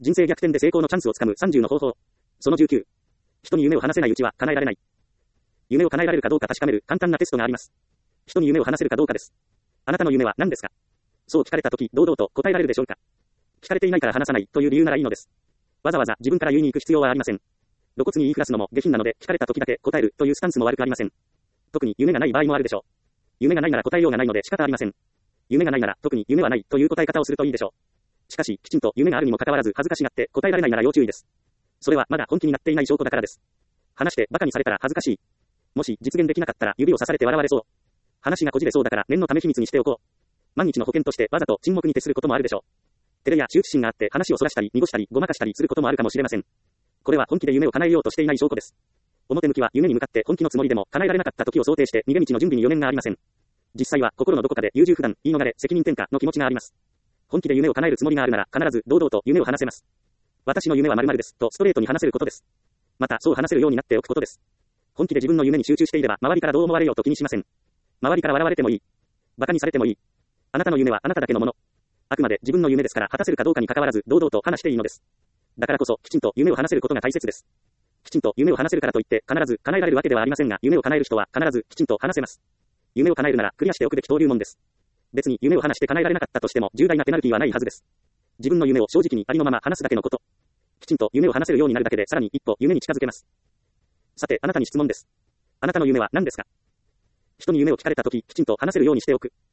人生逆転で成功のチャンスをつかむ30の方法。その19。人に夢を話せないうちは叶えられない。夢を叶えられるかどうか確かめる簡単なテストがあります。人に夢を話せるかどうかです。あなたの夢は何ですか？そう聞かれたとき、堂々と答えられるでしょうか？聞かれていないから話さないという理由ならいいのです。わざわざ自分から言いに行く必要はありません。露骨に言いふらすのも下品なので、聞かれたときだけ答えるというスタンスも悪くありません。特に夢がない場合もあるでしょう。夢がないなら答えようがないので仕方ありません。夢がないなら特に夢はないという答え方をするといいでしょう。しかし、きちんと夢があるにもかかわらず恥ずかしがって答えられないなら要注意です。それはまだ本気になっていない証拠だからです。話して馬鹿にされたら恥ずかしい。もし実現できなかったら指を刺されて笑われそう。話がこじれそうだから念のため秘密にしておこう。万一の保険としてわざと沈黙に徹することもあるでしょう。照れや羞恥心があって話をそらしたり濁したりごまかしたりすることもあるかもしれません。これは本気で夢を叶えようとしていない証拠です。表向きは夢に向かって本気のつもりでも叶えられなかった時を想定して逃げ道の準備に余念がありません。実際は心のどこかで優柔不断、言い逃れ、責任転嫁の気持ちがあります。本気で夢を叶えるつもりがあるなら必ず堂々と夢を話せます。私の夢は〇〇ですとストレートに話せることです。またそう話せるようになっておくことです。本気で自分の夢に集中していれば周りからどう思われようと気にしません。周りから笑われてもいい。馬鹿にされてもいい。あなたの夢はあなただけのもの。あくまで自分の夢ですから果たせるかどうかに関わらず堂々と話していいのです。だからこそきちんと夢を話せることが大切です。きちんと夢を話せるからといって必ず叶えられるわけではありませんが、夢を叶える人は必ずきちんと話せます。夢を叶えるならクリアしておくべき登竜門です。別に夢を話して叶えられなかったとしても重大なペナルティはないはずです。自分の夢を正直にありのまま話すだけのこと。きちんと夢を話せるようになるだけでさらに一歩夢に近づけます。さてあなたに質問です。あなたの夢は何ですか？人に夢を聞かれたとききちんと話せるようにしておく。